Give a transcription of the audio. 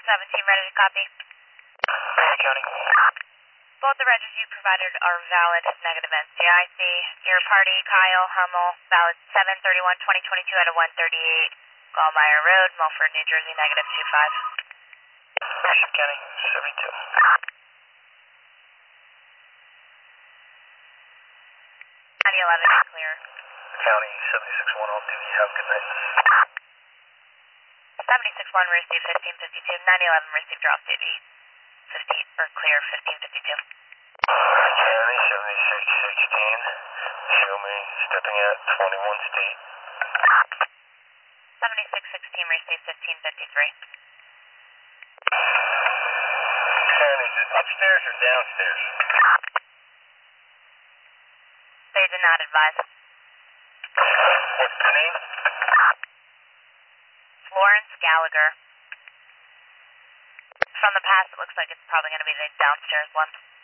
17, ready to copy. County. Both the registers you provided are valid negative NCIC. Your party, Kyle Hummel, valid 7/31/2022 at a 138 Gallmeyer Road, Milford, New Jersey, negative 25. Bishop County, 72. 9011 is clear. County, 76-1 on duty. Have a good night. 76-1 received 1552. 9011 received drop duty. 15 or clear 1552. County, 7616. Show me stepping at 21 State. 7616 received 1553. County, is it upstairs or downstairs? They did not advise. What's the name? Florence Gallagher. From the past, it looks like it's probably going to be the downstairs one.